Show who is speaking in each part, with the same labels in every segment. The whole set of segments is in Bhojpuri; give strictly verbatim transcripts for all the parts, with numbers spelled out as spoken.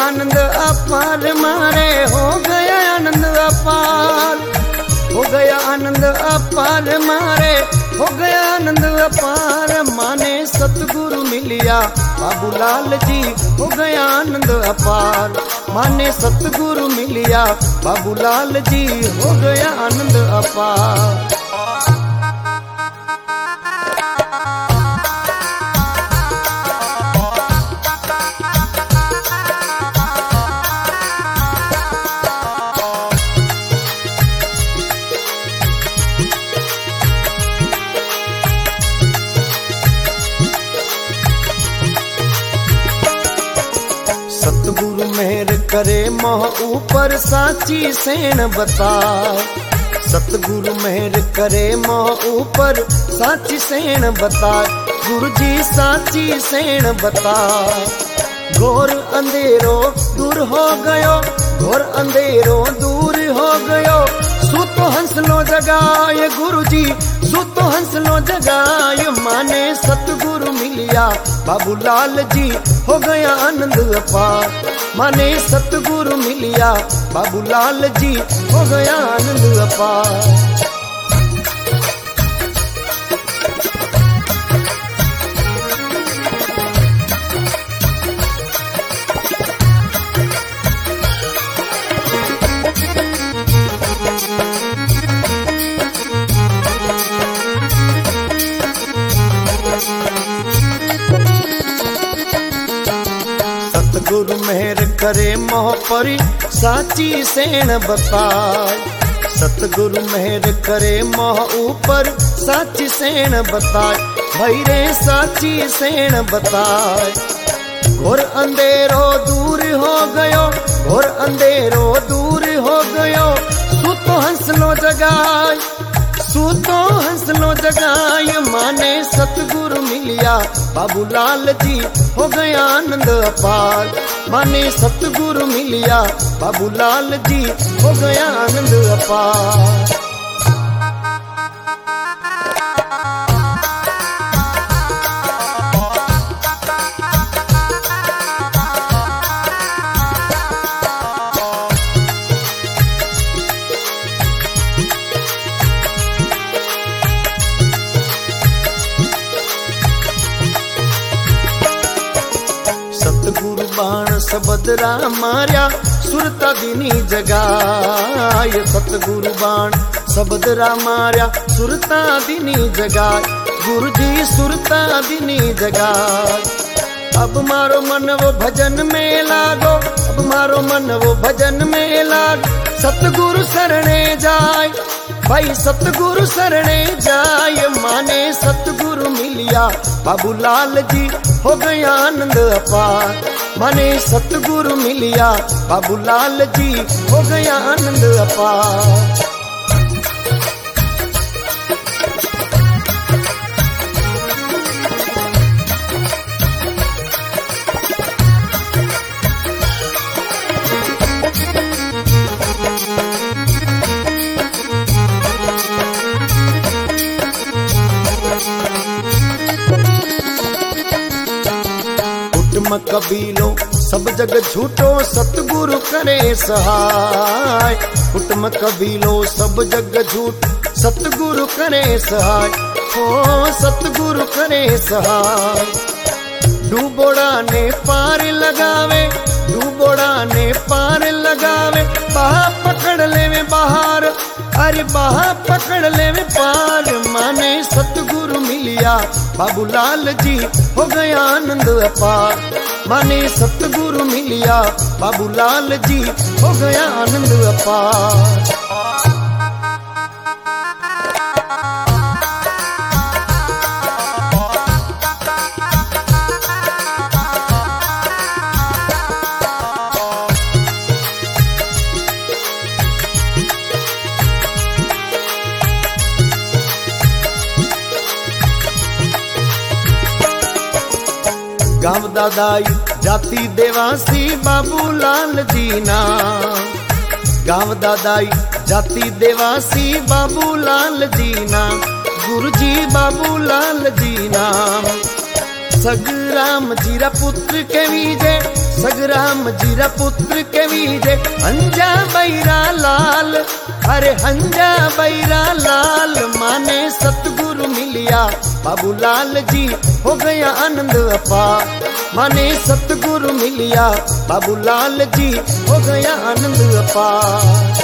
Speaker 1: आनंद अपार मारे, हो गया आनंद अपार, हो गया आनंद अपार मारे, हो गया आनंद अपार। माने सतगुरु मिलिया बाबूलाल जी, हो गया आनंद अपार। माने सतगुरु मिलिया बाबूलाल जी, हो गया आनंद अपार। सतगुरु मेहर करे मोह ऊपर साची सेन बताए, सतगुरु मेहर करे मोह ऊपर साची सेन बताए, गुरु जी साची सेन बताए। घोर अंधेरो दूर हो गयो, घोर अंधेरो दूर हो गयो, सूतो हंसलो जगाए गुरु जी, सूतो हंसलो जगाए। माने सतगुरु मिलिया बाबूलाल जी, हो गया आनंद अपार। माने सतगुरु मिलिया बाबूलाल जी, हो गया आनंद अपार। सतगुरु मेहर करे मोह परी साची सेन बताए, सतगुरु मेहर करे मोह ऊपर साची सेन बताए, भैरे साची सेन बताए। घोर अंधेरो दूर हो गयो, घोर अंधेरो दूर हो गयो, सूतो हंसलो जगाए, सूतो हंसलो जगाए। माने सतगुरु मिलिया बाबूलाल जी, हो गया आनंद अपार। माने सतगुरु मिलिया बाबूलाल जी, हो गया आनंद अपार। सतगुरु बाण सबदरा मार्या, सुरता दीनी जगाए, सतगुरु बाण सबदरा मार्या, सुरता दीनी जगाए, गुरु जी सुरता दीनी जगाए। अब मारो मन वो भजन में लागो, अब मारो मन वो भजन में लागो, सतगुरु शरणे जाए, भाई सतगुरु शरणे जाए। माने सतगुरु मिलिया बाबूलाल जी, हो गया आनंद अपार। माने सतगुरु मिलिया बाबूलाल जी, हो गया आनंद अपार। कुटुम कबीलो सब जग झूठो, सतगुरु करे सहाय। कुटुम कबीलो सब जग झूठ, सतगुरु करे सहाय, हो सतगुरु करे सहाय। डूबोड़ा ने पार लगावे, डूबोड़ा ने पार लगावे, बाह पकड़ लेवे बाहर, अरे बाह पकड़ लेवे पार। माने सतगुरु मिलिया बाबूलाल जी, हो गया आनंद अपार। माने सतगुरु मिलिया बाबूलाल जी, हो गया आनंद अपार। गाँव दादाई जाति देवासी बाबूलाल जी नाम, गाँव दादाई जाति देवासी बाबूलाल जी नाम, गुरु जी बाबूलाल जी नाम। सगराम जीरा पुत्र के वीजे, सगराम जीरा पुत्र के वीजे हंजा बैरा लाल, अरे हंजा बैरा लाल माने सतगुरु मिलिया बाबूलाल जी हो गया आनंद अपार। माने सतगुरु मिलिया बाबूलाल जी हो गया आनंद अपार।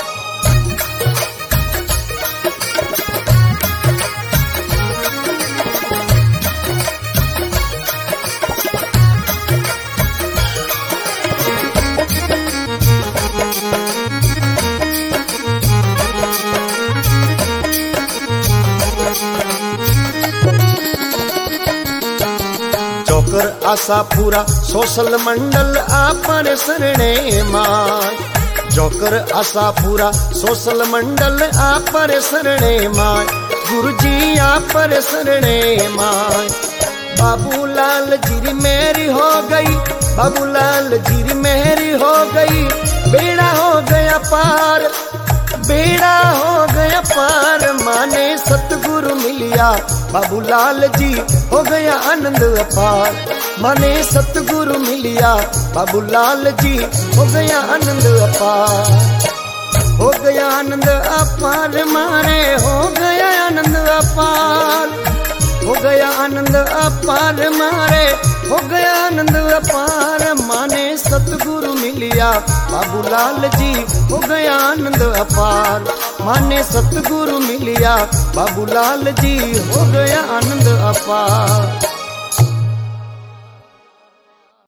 Speaker 1: जोकर आशा पूरा सोशल मंडल आपन सरणे माय, जोकर आशा पूरा सोशल मंडल आपर सरणे माय, गुरुजी आपर सरणे माय। बाबूलाल जी मेरी हो गई, बाबूलाल जी मेरी हो गई, बेड़ा हो गया पार, बेड़ा हो गया पार। माने सतगुरु मिलिया बाबूलाल जी हो गया आनंद अपार। माने सतगुरु मिलिया बाबूलाल जी हो गया आनंद अपार, हो गया आनंद अपार। माने हो गया आनंद अपार, हो गया आनंद अपार। मारे हो गया आनंद अपार। माने सतगुरु मिलिया बाबूलाल जी हो गया आनंद अपार। माने सतगुरु मिलिया बाबूलाल जी हो गया आनंद अपार।